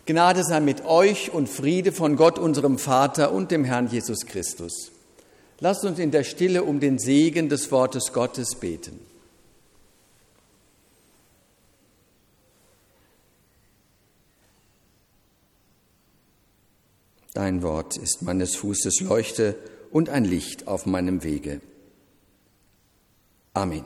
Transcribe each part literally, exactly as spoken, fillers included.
Gnade sei mit euch und Friede von Gott, unserem Vater und dem Herrn Jesus Christus. Lasst uns in der Stille um den Segen des Wortes Gottes beten. Dein Wort ist meines Fußes Leuchte und ein Licht auf meinem Wege. Amen.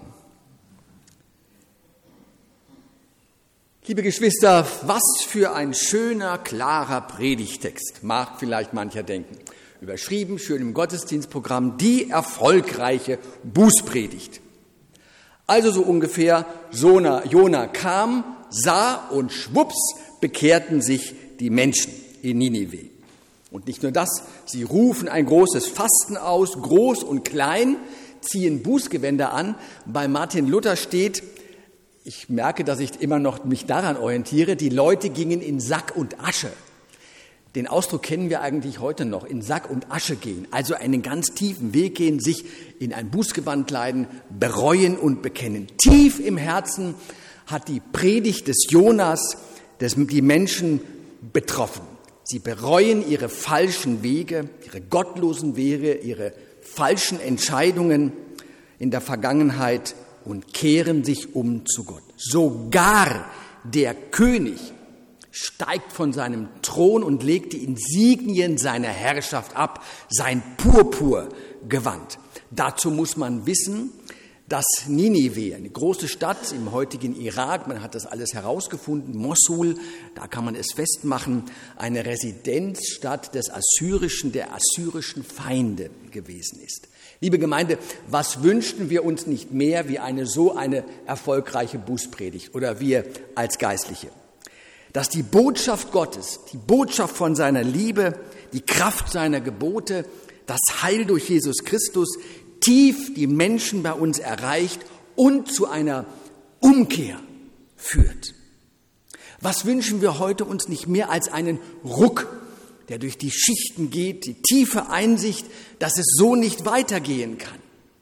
Liebe Geschwister, was für ein schöner, klarer Predigtext, mag vielleicht mancher denken. Überschrieben, schön im Gottesdienstprogramm, die erfolgreiche Bußpredigt. Also so ungefähr, Jona, Jona kam, sah und schwupps bekehrten sich die Menschen in Ninive. Und nicht nur das, sie rufen ein großes Fasten aus, groß und klein, ziehen Bußgewänder an. Bei Martin Luther steht, ich merke, dass ich immer noch mich daran orientiere, die Leute gingen in Sack und Asche. Den Ausdruck kennen wir eigentlich heute noch, in Sack und Asche gehen, also einen ganz tiefen Weg gehen, sich in ein Bußgewand kleiden, bereuen und bekennen. Tief im Herzen hat die Predigt des Jonas des, die Menschen betroffen. Sie bereuen ihre falschen Wege, ihre gottlosen Wege, ihre falschen Entscheidungen in der Vergangenheit und kehren sich um zu Gott. Sogar der König steigt von seinem Thron und legt die Insignien seiner Herrschaft ab, sein Purpurgewand. Dazu muss man wissen, dass Ninive, eine große Stadt im heutigen Irak, man hat das alles herausgefunden, Mosul, da kann man es festmachen, eine Residenzstadt des assyrischen, der assyrischen Feinde gewesen ist. Liebe Gemeinde, was wünschten wir uns nicht mehr wie eine so eine erfolgreiche Bußpredigt oder wir als Geistliche? Dass die Botschaft Gottes, die Botschaft von seiner Liebe, die Kraft seiner Gebote, das Heil durch Jesus Christus tief die Menschen bei uns erreicht und zu einer Umkehr führt. Was wünschen wir heute uns nicht mehr als einen Ruck, der durch die Schichten geht, die tiefe Einsicht, dass es so nicht weitergehen kann.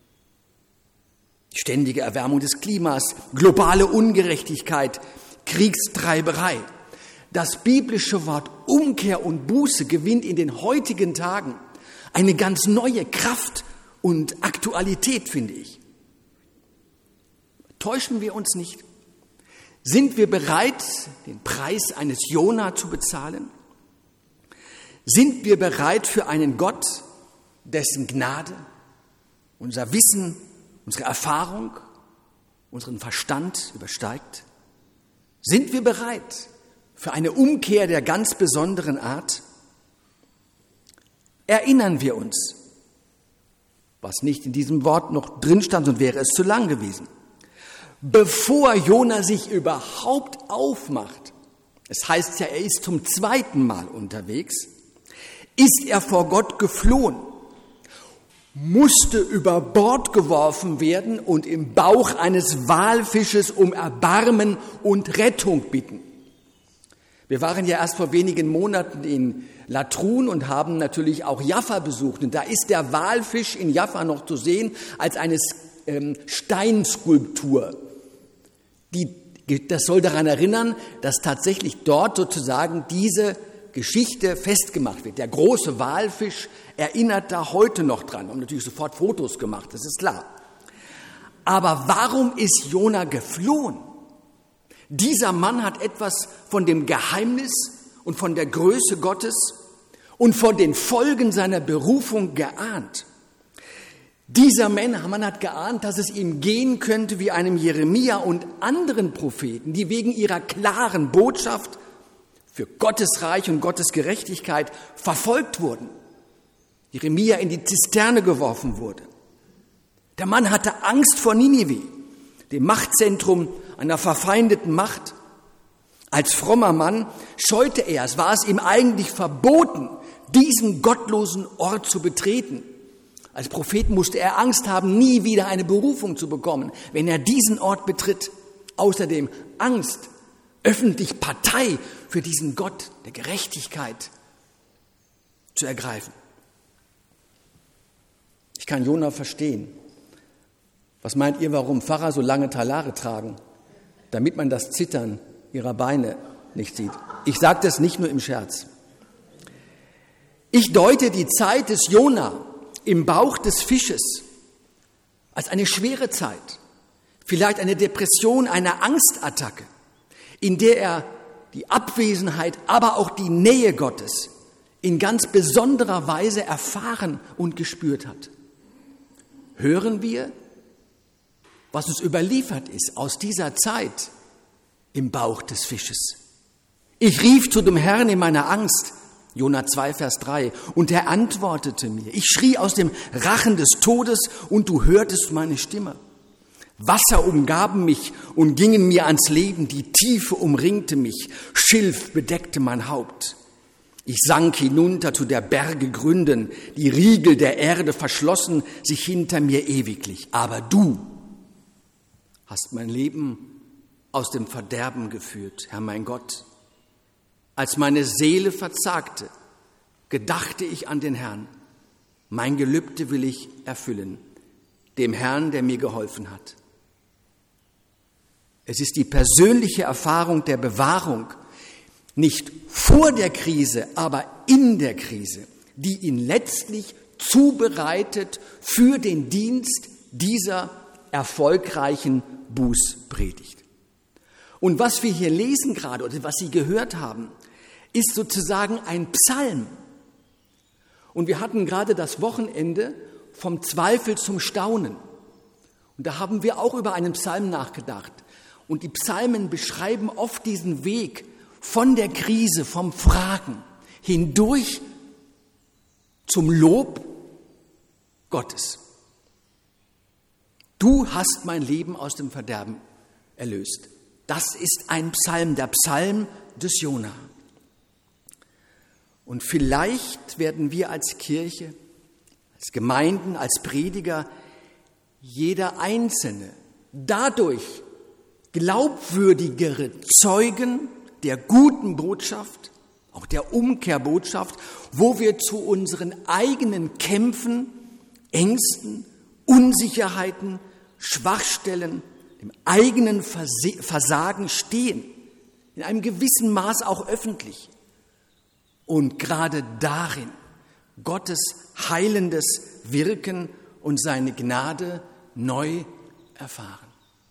Ständige Erwärmung des Klimas, globale Ungerechtigkeit, Kriegstreiberei. Das biblische Wort Umkehr und Buße gewinnt in den heutigen Tagen eine ganz neue Kraft und Aktualität, finde ich. Täuschen wir uns nicht? Sind wir bereit, den Preis eines Jona zu bezahlen? Sind wir bereit für einen Gott, dessen Gnade, unser Wissen, unsere Erfahrung, unseren Verstand übersteigt? Sind wir bereit für eine Umkehr der ganz besonderen Art? Erinnern wir uns, was nicht in diesem Wort noch drin stand, sonst wäre es zu lang gewesen. Bevor Jona sich überhaupt aufmacht, es heißt ja, er ist zum zweiten Mal unterwegs, ist er vor Gott geflohen, musste über Bord geworfen werden und im Bauch eines Walfisches um Erbarmen und Rettung bitten. Wir waren ja erst vor wenigen Monaten in Latrun und haben natürlich auch Jaffa besucht. Und da ist der Walfisch in Jaffa noch zu sehen als eine ähm, Steinskulptur. Die, das soll daran erinnern, dass tatsächlich dort sozusagen diese Geschichte festgemacht wird. Der große Walfisch erinnert da heute noch dran. Wir haben natürlich sofort Fotos gemacht, das ist klar. Aber warum ist Jona geflohen? Dieser Mann hat etwas von dem Geheimnis und von der Größe Gottes und von den Folgen seiner Berufung geahnt. Dieser Mann hat geahnt, dass es ihm gehen könnte wie einem Jeremia und anderen Propheten, die wegen ihrer klaren Botschaft für Gottes Reich und Gottes Gerechtigkeit verfolgt wurden. Jeremia in die Zisterne geworfen wurde. Der Mann hatte Angst vor Ninive, dem Machtzentrum einer verfeindeten Macht. Als frommer Mann scheute er, es war es ihm eigentlich verboten, diesen gottlosen Ort zu betreten. Als Prophet musste er Angst haben, nie wieder eine Berufung zu bekommen, wenn er diesen Ort betritt. Außerdem Angst, öffentlich Partei für diesen Gott der Gerechtigkeit zu ergreifen. Ich kann Jona verstehen. Was meint ihr, warum Pfarrer so lange Talare tragen? Damit man das Zittern ihrer Beine nicht sieht. Ich sage das nicht nur im Scherz. Ich deute die Zeit des Jona im Bauch des Fisches als eine schwere Zeit, vielleicht eine Depression, eine Angstattacke, in der er die Abwesenheit, aber auch die Nähe Gottes in ganz besonderer Weise erfahren und gespürt hat. Hören wir, was uns überliefert ist aus dieser Zeit im Bauch des Fisches. Ich rief zu dem Herrn in meiner Angst, Jona zwei, Vers drei, und er antwortete mir. Ich schrie aus dem Rachen des Todes und du hörtest meine Stimme. Wasser umgaben mich und gingen mir ans Leben, die Tiefe umringte mich, Schilf bedeckte mein Haupt. Ich sank hinunter zu der Berge Gründen, die Riegel der Erde verschlossen sich hinter mir ewiglich. Aber du hast mein Leben aus dem Verderben geführt, Herr mein Gott. Als meine Seele verzagte, gedachte ich an den Herrn. Mein Gelübde will ich erfüllen, dem Herrn, der mir geholfen hat. Es ist die persönliche Erfahrung der Bewahrung, nicht vor der Krise, aber in der Krise, die ihn letztlich zubereitet für den Dienst dieser erfolgreichen Bußpredigt. Und was wir hier lesen gerade oder was Sie gehört haben, ist sozusagen ein Psalm. Und wir hatten gerade das Wochenende vom Zweifel zum Staunen. Und da haben wir auch über einen Psalm nachgedacht. Und die Psalmen beschreiben oft diesen Weg von der Krise, vom Fragen hindurch zum Lob Gottes. Du hast mein Leben aus dem Verderben erlöst. Das ist ein Psalm, der Psalm des Jona. Und vielleicht werden wir als Kirche, als Gemeinden, als Prediger, jeder Einzelne dadurch glaubwürdigere Zeugen der guten Botschaft, auch der Umkehrbotschaft, wo wir zu unseren eigenen Kämpfen, Ängsten, Unsicherheiten, Schwachstellen, dem eigenen Versagen stehen, in einem gewissen Maß auch öffentlich. Und gerade darin Gottes heilendes Wirken und seine Gnade neu erfahren.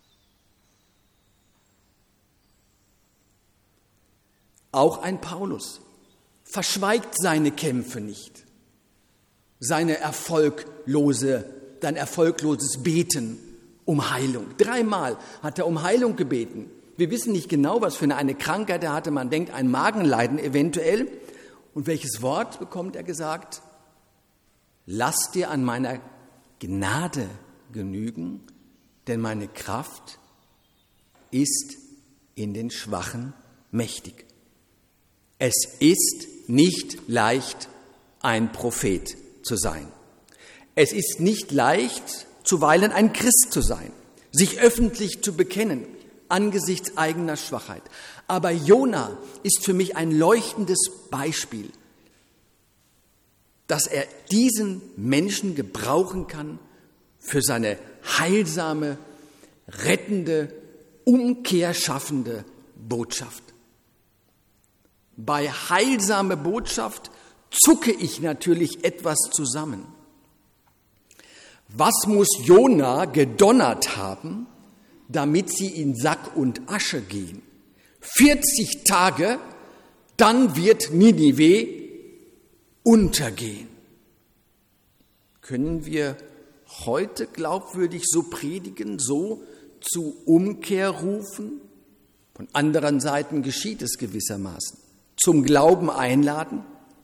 Auch ein Paulus verschweigt seine Kämpfe nicht, seine erfolglose, sein erfolgloses Beten um Heilung. Dreimal hat er um Heilung gebeten. Wir wissen nicht genau, was für eine Krankheit er hatte. Man denkt, ein Magenleiden eventuell. Und welches Wort bekommt er gesagt? Lass dir an meiner Gnade genügen, denn meine Kraft ist in den Schwachen mächtig. Es ist nicht leicht, ein Prophet zu sein. Es ist nicht leicht, zuweilen ein Christ zu sein, sich öffentlich zu bekennen angesichts eigener Schwachheit. Aber Jona ist für mich ein leuchtendes Beispiel, dass er diesen Menschen gebrauchen kann für seine heilsame, rettende, umkehrschaffende Botschaft. Bei heilsame Botschaft zucke ich natürlich etwas zusammen. Was muss Jona gedonnert haben, damit sie in Sack und Asche gehen? vierzig Tage, dann wird Ninive untergehen. Können wir heute glaubwürdig so predigen, so zu Umkehr rufen? Von anderen Seiten geschieht es gewissermaßen. Zum Glauben einladen?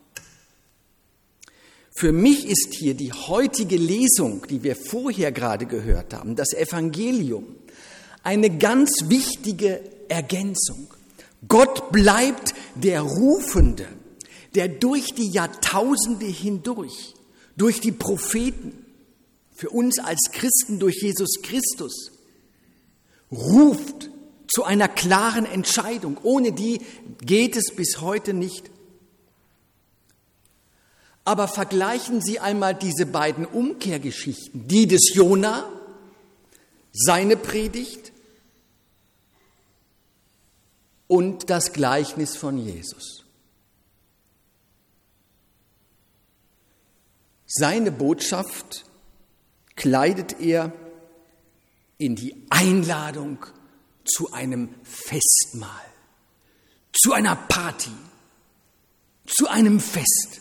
Für mich ist hier die heutige Lesung, die wir vorher gerade gehört haben, das Evangelium, eine ganz wichtige Ergänzung. Gott bleibt der Rufende, der durch die Jahrtausende hindurch, durch die Propheten, für uns als Christen durch Jesus Christus, ruft zu einer klaren Entscheidung. Ohne die geht es bis heute nicht. Aber vergleichen Sie einmal diese beiden Umkehrgeschichten, die des Jona, seine Predigt, und das Gleichnis von Jesus. Seine Botschaft kleidet er in die Einladung zu einem Festmahl, zu einer Party, zu einem Fest.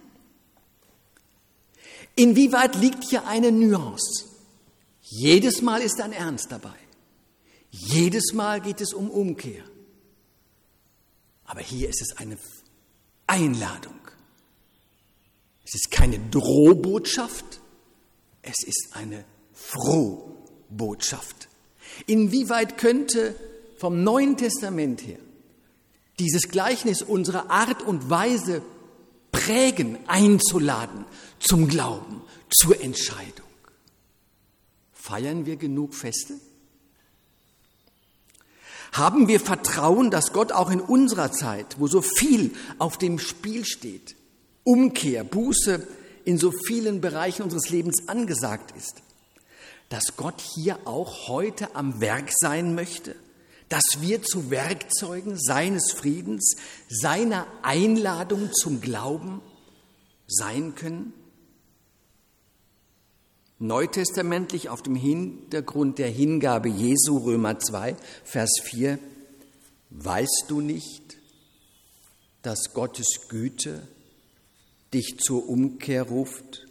Inwieweit liegt hier eine Nuance? Jedes Mal ist ein Ernst dabei. Jedes Mal geht es um Umkehr. Aber hier ist es eine Einladung. Es ist keine Drohbotschaft, es ist eine Frohbotschaft. Inwieweit könnte vom Neuen Testament her dieses Gleichnis unsere Art und Weise prägen, einzuladen zum Glauben, zur Entscheidung? Feiern wir genug Feste? Haben wir Vertrauen, dass Gott auch in unserer Zeit, wo so viel auf dem Spiel steht, Umkehr, Buße in so vielen Bereichen unseres Lebens angesagt ist, dass Gott hier auch heute am Werk sein möchte, dass wir zu Werkzeugen seines Friedens, seiner Einladung zum Glauben sein können? Neutestamentlich auf dem Hintergrund der Hingabe Jesu, Römer zwei, Vers vier, weißt du nicht, dass Gottes Güte dich zur Umkehr ruft?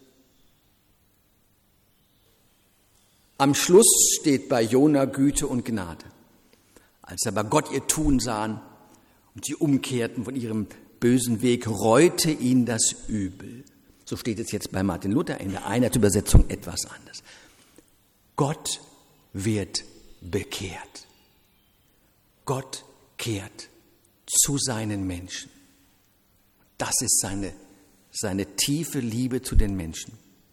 Am Schluss steht bei Jona Güte und Gnade. Als aber Gott ihr Tun sahen und sie umkehrten von ihrem bösen Weg, reute ihn das Übel. So steht es jetzt bei Martin Luther in der Einheitsübersetzung etwas anders. Gott wird bekehrt. Gott kehrt zu seinen Menschen. Das ist seine, seine tiefe Liebe zu den Menschen.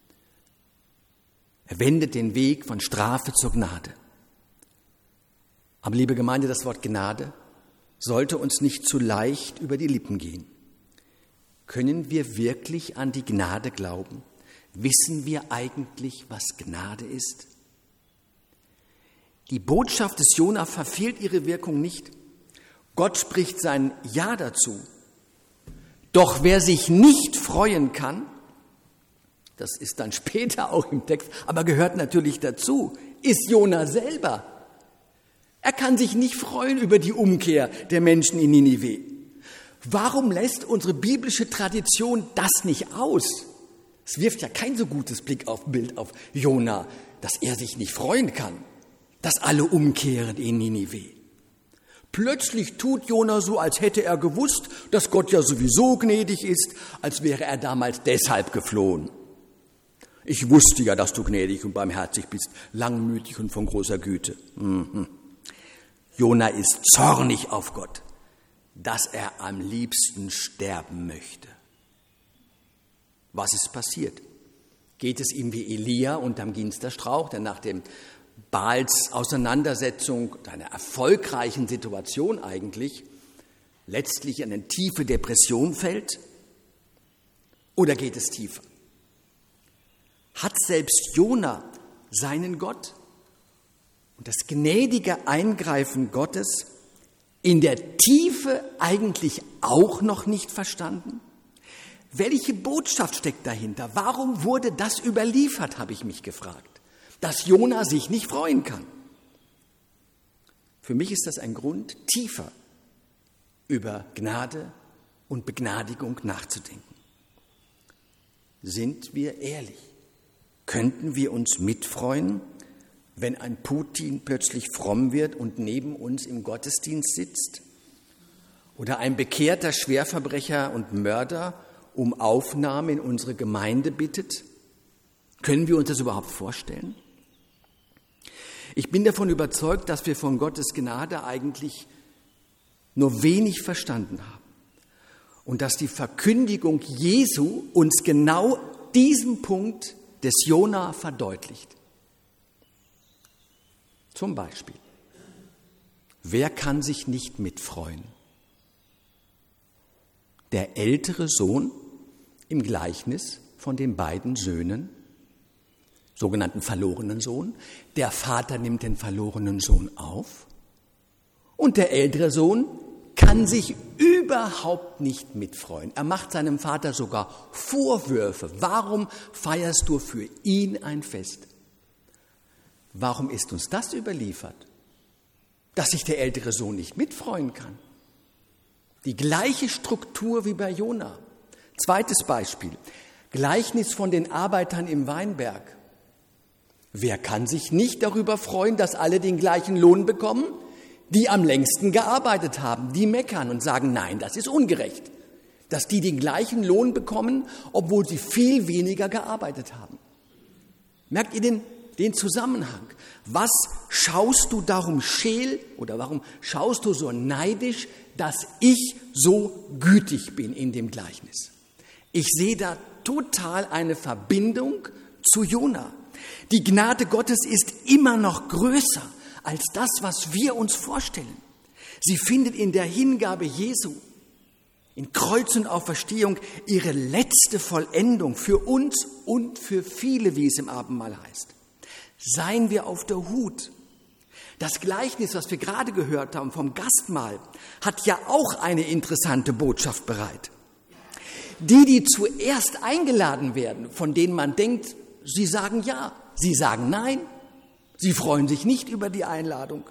Er wendet den Weg von Strafe zur Gnade. Aber liebe Gemeinde, das Wort Gnade sollte uns nicht zu leicht über die Lippen gehen. Können wir wirklich an die Gnade glauben? Wissen wir eigentlich, was Gnade ist? Die Botschaft des Jona verfehlt ihre Wirkung nicht. Gott spricht sein Ja dazu. Doch wer sich nicht freuen kann, das ist dann später auch im Text, aber gehört natürlich dazu, ist Jona selber. Er kann sich nicht freuen über die Umkehr der Menschen in Ninive. Warum lässt unsere biblische Tradition das nicht aus? Es wirft ja kein so gutes Blick auf Bild auf Jona, dass er sich nicht freuen kann, dass alle umkehren in Ninive. Plötzlich tut Jona so, als hätte er gewusst, dass Gott ja sowieso gnädig ist, als wäre er damals deshalb geflohen. Ich wusste ja, dass du gnädig und barmherzig bist, langmütig und von großer Güte. Mhm. Jona ist zornig auf Gott, dass er am liebsten sterben möchte. Was ist passiert? Geht es ihm wie Elia unterm Ginsterstrauch, der nach dem Baals Auseinandersetzung, einer erfolgreichen Situation eigentlich, letztlich in eine tiefe Depression fällt? Oder geht es tiefer? Hat selbst Jona seinen Gott und das gnädige Eingreifen Gottes in der Tiefe eigentlich auch noch nicht verstanden? Welche Botschaft steckt dahinter? Warum wurde das überliefert, habe ich mich gefragt, dass Jona sich nicht freuen kann? Für mich ist das ein Grund, tiefer über Gnade und Begnadigung nachzudenken. Sind wir ehrlich? Könnten wir uns mitfreuen, wenn ein Putin plötzlich fromm wird und neben uns im Gottesdienst sitzt? Oder ein bekehrter Schwerverbrecher und Mörder um Aufnahme in unsere Gemeinde bittet? Können wir uns das überhaupt vorstellen? Ich bin davon überzeugt, dass wir von Gottes Gnade eigentlich nur wenig verstanden haben und dass die Verkündigung Jesu uns genau diesen Punkt des Jona verdeutlicht. Zum Beispiel, wer kann sich nicht mitfreuen? Der ältere Sohn im Gleichnis von den beiden Söhnen, sogenannten verlorenen Sohn. Der Vater nimmt den verlorenen Sohn auf und der ältere Sohn kann sich überhaupt nicht mitfreuen. Er macht seinem Vater sogar Vorwürfe. Warum feierst du für ihn ein Fest? Warum ist uns das überliefert? Dass sich der ältere Sohn nicht mitfreuen kann. Die gleiche Struktur wie bei Jona. Zweites Beispiel. Gleichnis von den Arbeitern im Weinberg. Wer kann sich nicht darüber freuen, dass alle den gleichen Lohn bekommen? Die am längsten gearbeitet haben, die meckern und sagen, nein, das ist ungerecht, dass die den gleichen Lohn bekommen, obwohl sie viel weniger gearbeitet haben. Merkt ihr den, den Zusammenhang? Was schaust du darum scheel oder warum schaust du so neidisch, dass ich so gütig bin in dem Gleichnis? Ich sehe da total eine Verbindung zu Jona. Die Gnade Gottes ist immer noch größer als das, was wir uns vorstellen. Sie findet in der Hingabe Jesu, in Kreuz und Auferstehung, ihre letzte Vollendung für uns und für viele, wie es im Abendmahl heißt. Seien wir auf der Hut. Das Gleichnis, was wir gerade gehört haben vom Gastmahl, hat ja auch eine interessante Botschaft bereit. Die, die zuerst eingeladen werden, von denen man denkt, sie sagen ja, sie sagen nein, sie freuen sich nicht über die Einladung.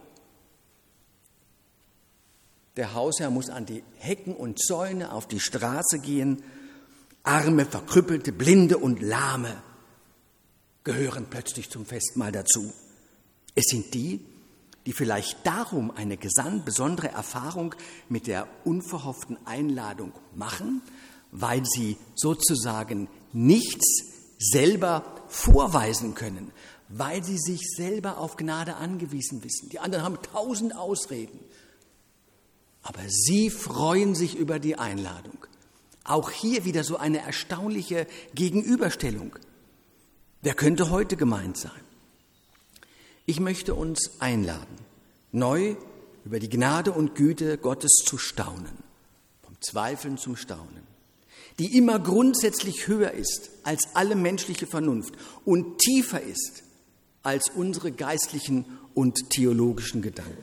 Der Hausherr muss an die Hecken und Zäune auf die Straße gehen. Arme, Verkrüppelte, Blinde und Lahme gehören plötzlich zum Festmahl dazu. Es sind die, die vielleicht darum eine besondere Erfahrung mit der unverhofften Einladung machen, weil sie sozusagen nichts selber vorweisen können, weil sie sich selber auf Gnade angewiesen wissen. Die anderen haben tausend Ausreden. Aber sie freuen sich über die Einladung. Auch hier wieder so eine erstaunliche Gegenüberstellung. Wer könnte heute gemeint sein? Ich möchte uns einladen, neu über die Gnade und Güte Gottes zu staunen, vom Zweifeln zum Staunen, die immer grundsätzlich höher ist als alle menschliche Vernunft und tiefer ist als unsere geistlichen und theologischen Gedanken.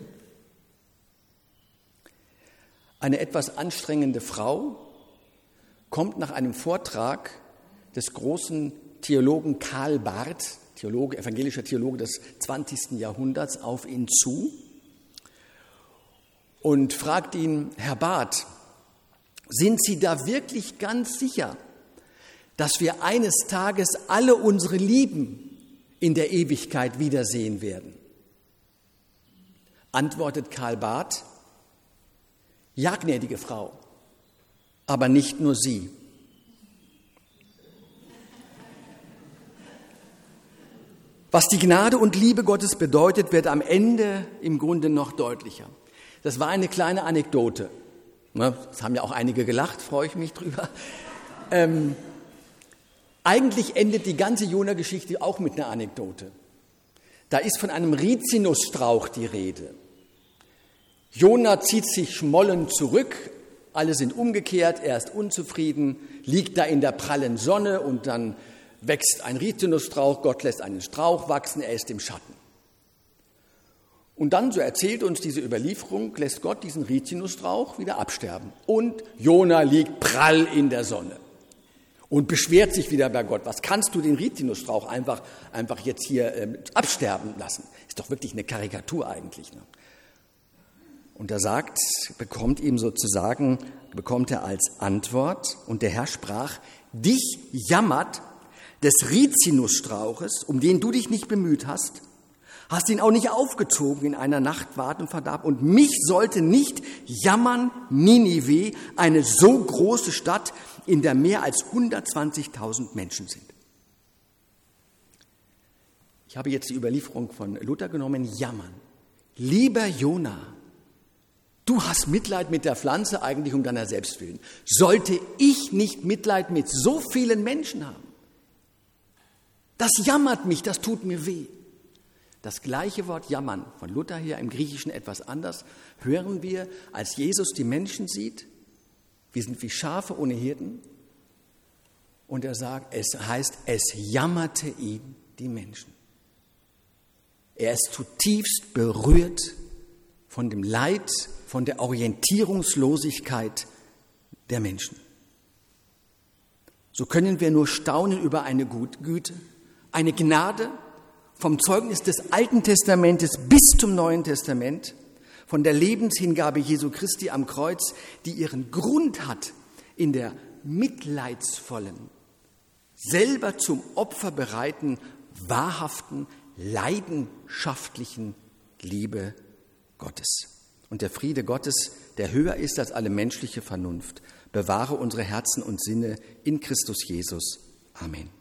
Eine etwas anstrengende Frau kommt nach einem Vortrag des großen Theologen Karl Barth, Theologe, evangelischer Theologe des zwanzigsten Jahrhunderts, auf ihn zu und fragt ihn, Herr Barth, sind Sie da wirklich ganz sicher, dass wir eines Tages alle unsere Lieben in der Ewigkeit wiedersehen werden? Antwortet Karl Barth, ja, gnädige Frau, aber nicht nur Sie. Was die Gnade und Liebe Gottes bedeutet, wird am Ende im Grunde noch deutlicher. Das war eine kleine Anekdote. Das haben ja auch einige gelacht, freue ich mich drüber. Ähm, eigentlich endet die ganze Jona-Geschichte auch mit einer Anekdote. Da ist von einem Rizinusstrauch die Rede. Jona zieht sich schmollend zurück, alle sind umgekehrt, er ist unzufrieden, liegt da in der prallen Sonne und dann wächst ein Rizinusstrauch, Gott lässt einen Strauch wachsen, er ist im Schatten. Und dann, so erzählt uns diese Überlieferung, lässt Gott diesen Rizinusstrauch wieder absterben. Und Jona liegt prall in der Sonne und beschwert sich wieder bei Gott. Was kannst du den Rizinusstrauch einfach, einfach jetzt hier äh, absterben lassen? Ist doch wirklich eine Karikatur eigentlich. Ne? Und er sagt, bekommt ihm sozusagen, bekommt er als Antwort, und der Herr sprach, dich jammert des Rizinusstrauches, um den du dich nicht bemüht hast, hast ihn auch nicht aufgezogen in einer Nacht, ward und verdarb. Und mich sollte nicht jammern Ninive, eine so große Stadt, in der mehr als hundertzwanzigtausend Menschen sind. Ich habe jetzt die Überlieferung von Luther genommen, jammern. Lieber Jona, du hast Mitleid mit der Pflanze eigentlich um deiner selbst willen. Sollte ich nicht Mitleid mit so vielen Menschen haben? Das jammert mich, das tut mir weh. Das gleiche Wort jammern, von Luther her im Griechischen etwas anders, hören wir, als Jesus die Menschen sieht. Wir sind wie Schafe ohne Hirten. Und er sagt, es heißt, es jammerte ihn die Menschen. Er ist zutiefst berührt von dem Leid, von der Orientierungslosigkeit der Menschen. So können wir nur staunen über eine Güte, eine Gnade vom Zeugnis des Alten Testamentes bis zum Neuen Testament, von der Lebenshingabe Jesu Christi am Kreuz, die ihren Grund hat in der mitleidsvollen, selber zum Opfer bereiten, wahrhaften, leidenschaftlichen Liebe Gottes. Und der Friede Gottes, der höher ist als alle menschliche Vernunft, bewahre unsere Herzen und Sinne in Christus Jesus. Amen.